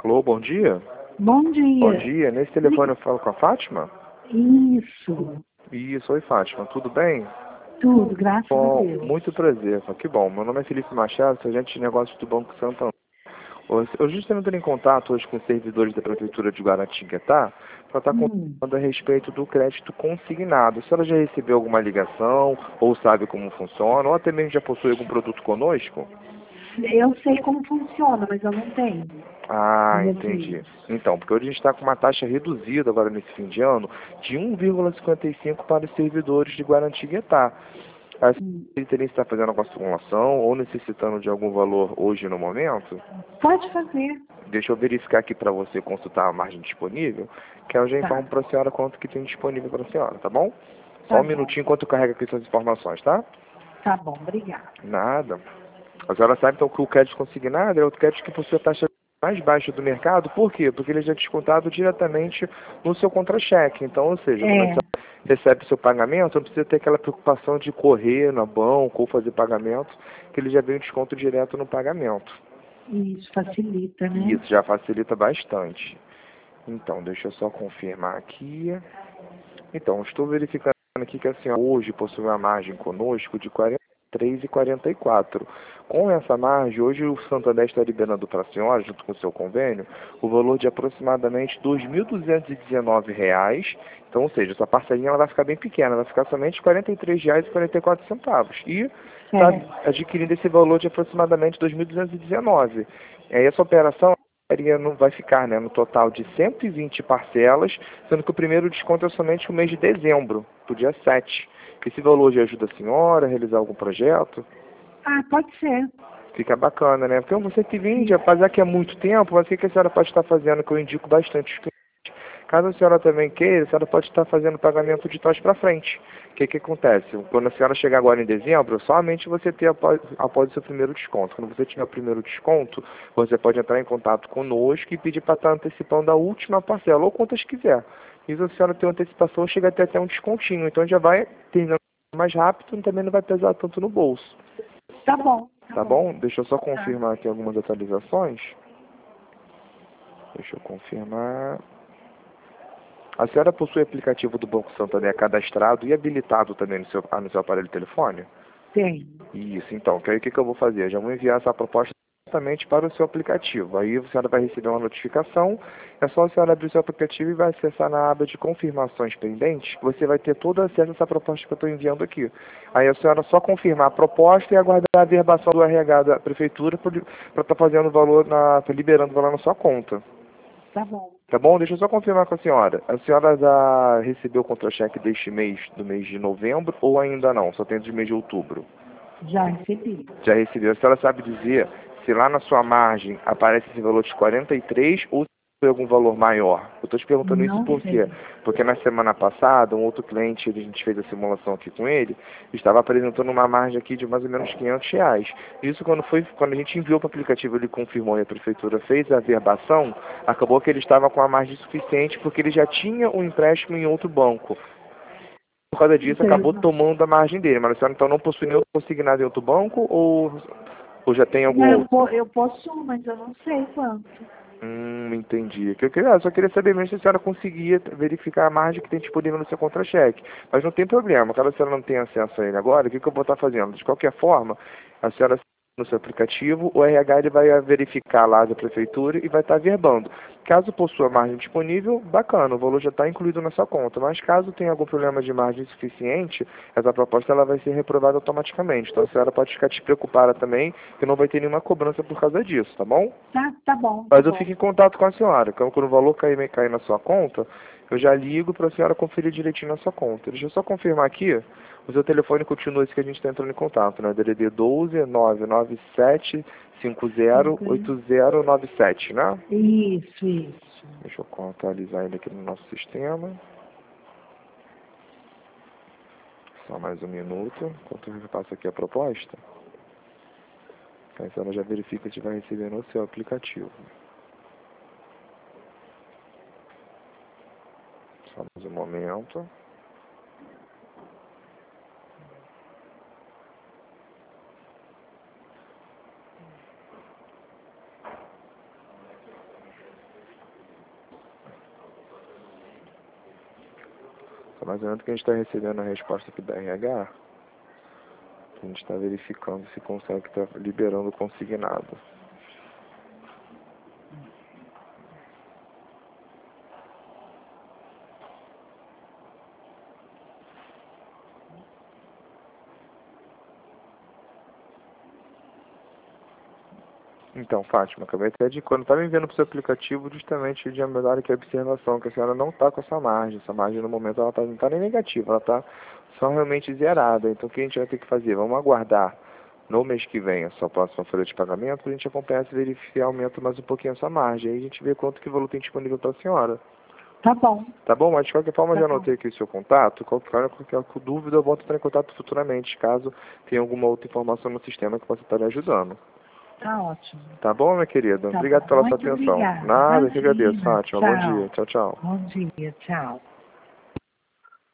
Alô, bom dia. Bom Bom dia. dia. Nesse telefone eu falo com a Fátima? Isso. Isso, oi Fátima, tudo bem? Tudo, graças a Bom, Deus. muito prazer. Que bom. Meu nome é Felipe Machado, sou agente de negócios do Banco Santander. Eu justamente estou em contato hoje com os servidores da Prefeitura de Guaratinguetá para estar conversando a respeito do crédito consignado. A senhora já recebeu alguma ligação, ou sabe como funciona, ou até mesmo já possui algum produto conosco? Eu sei como funciona, mas eu não tenho. Ah, Meu entendi. Deus. Então, porque hoje a gente está com uma taxa reduzida agora nesse fim de ano de 1,55 para os servidores de Guaratinguetá. A Hum. Secretaria está fazendo alguma simulação ou necessitando de algum valor hoje no momento? Pode fazer. Deixa eu verificar aqui para você consultar a margem disponível, que eu já Tá. informo para a senhora quanto que tem disponível para a senhora, tá bom? Só Tá um bom. minutinho enquanto eu carrego aqui suas informações, tá? Tá bom, obrigada. Nada. A senhora sabe então que o crédito consignado é o crédito que possui a taxa mais baixa do mercado. Por quê? Porque ele já é descontado diretamente no seu contra-cheque. Então, ou seja, quando você recebe o seu pagamento, não precisa ter aquela preocupação de correr na banco ou fazer pagamento, que ele já vem o desconto direto no pagamento. Isso facilita, E né? isso já facilita bastante. Então, deixa eu só confirmar aqui. Então, estou verificando aqui que a senhora hoje possui uma margem conosco de 43,44. Com essa margem, hoje o Santander está liberando para a senhora, junto com o seu convênio, o valor de aproximadamente R$ 2.219. Então, ou seja, essa parcelinha ela vai ficar bem pequena, vai ficar somente R$ 43,44. E está adquirindo esse valor de aproximadamente 2.219. E aí essa operação não vai ficar, né, no total de 120 parcelas, sendo que o primeiro desconto é somente no mês de dezembro, do dia 7. Esse valor já ajuda a senhora a realizar algum projeto? Ah, pode ser. Fica bacana, né? Porque você que vende, apesar que é muito tempo, mas o que a senhora pode estar fazendo, que eu indico bastante os clientes. Caso a senhora também queira, a senhora pode estar fazendo pagamento de trás para frente. O que acontece? Quando a senhora chegar agora em dezembro, somente você ter após o seu primeiro desconto. Quando você tiver o primeiro desconto, você pode entrar em contato conosco e pedir para estar antecipando a última parcela, ou quantas quiser. Isso a senhora tem uma antecipação, chega até um descontinho. Então já vai terminando mais rápido e também não vai pesar tanto no bolso. Tá bom. Tá bom? Deixa eu só confirmar aqui algumas atualizações. Deixa eu confirmar. A senhora possui aplicativo do Banco Santander cadastrado e habilitado também no seu aparelho de telefone? Tem. Isso, então. Que aí o que eu vou fazer? Eu já vou enviar essa proposta diretamente para o seu aplicativo. Aí a senhora vai receber uma notificação. É só a senhora abrir o seu aplicativo e vai acessar na aba de confirmações pendentes. Você vai ter todo acesso a essa proposta que eu estou enviando aqui. Aí a senhora só confirmar a proposta e aguardar a verbação do RH da prefeitura para estar fazendo o valor, liberando o valor na sua conta. Tá bom. Tá bom? Deixa eu só confirmar com a senhora. A senhora já recebeu o contra-cheque deste mês, do mês de novembro, ou ainda não? Só tem do mês de outubro? Já recebi. Já recebeu. A senhora sabe dizer se lá na sua margem aparece esse valor de 43 ou se foi algum valor maior? Eu estou te perguntando isso Não por quê? sei. Porque na semana passada, um outro cliente, a gente fez a simulação aqui com ele, estava apresentando uma margem aqui de mais ou menos R$ 500. Isso quando a gente enviou para o aplicativo, ele confirmou e a prefeitura fez a verbação, acabou que ele estava com a margem suficiente porque ele já tinha um empréstimo em outro banco. Por causa disso, acabou tomando a margem dele. Mas a senhora então não possui nenhum consignado em outro banco ou já tem algum Não, outro? eu posso, mas eu não sei quanto. Entendi. Eu só queria saber mesmo se a senhora conseguia verificar a margem que tem disponível no seu contra-cheque. Mas não tem problema. Caso a senhora não tenha acesso a ele agora, o que eu vou estar fazendo? De qualquer forma, a senhora no seu aplicativo, o RH ele vai verificar lá da prefeitura e vai estar verbando. Caso possua margem disponível, bacana, o valor já está incluído na sua conta. Mas caso tenha algum problema de margem suficiente, essa proposta ela vai ser reprovada automaticamente. Então a senhora pode ficar despreocupada também, que não vai ter nenhuma cobrança por causa disso, tá bom? Tá bom. Mas eu fico em contato com a senhora. Então, quando o valor cair na sua conta, eu já ligo para a senhora conferir direitinho na sua conta. Deixa eu só confirmar aqui. O seu telefone continua esse que a gente está entrando em contato, né? DDD 12 997 508097, né? Isso. Deixa eu atualizar ele aqui no nosso sistema. Só mais um minuto, enquanto eu repasso aqui a proposta. A senhora já verifica se vai receber no seu aplicativo. Só mais um momento. mais ou menos que a gente está recebendo a resposta aqui da RH. A gente está verificando se consegue estar liberando o consignado. Então, Fátima, acabei até de quando estava enviando para o seu aplicativo justamente de mandar aqui a observação, que a senhora não está com essa margem. Essa margem no momento ela não está nem negativa, ela está só realmente zerada. Então o que a gente vai ter que fazer? Vamos aguardar no mês que vem a sua próxima folha de pagamento para a gente acompanhar se verificar se aumenta mais um pouquinho essa margem. Aí a gente vê quanto que valor tem disponível para a senhora. Tá bom. Tá bom? Mas de qualquer forma Tá já bom. anotei aqui o seu contato. Qualquer dúvida eu volto a entrar em contato futuramente, caso tenha alguma outra informação no sistema que possa estar lhe ajudando. Tá ótimo. Tá bom, minha querida? Tá Obrigado bom. pela sua Muito atenção. obrigada. Nada, eu que agradeço, Imagina. Fátima. Bom dia. Tchau. Tchau, tchau. Bom dia. Tchau.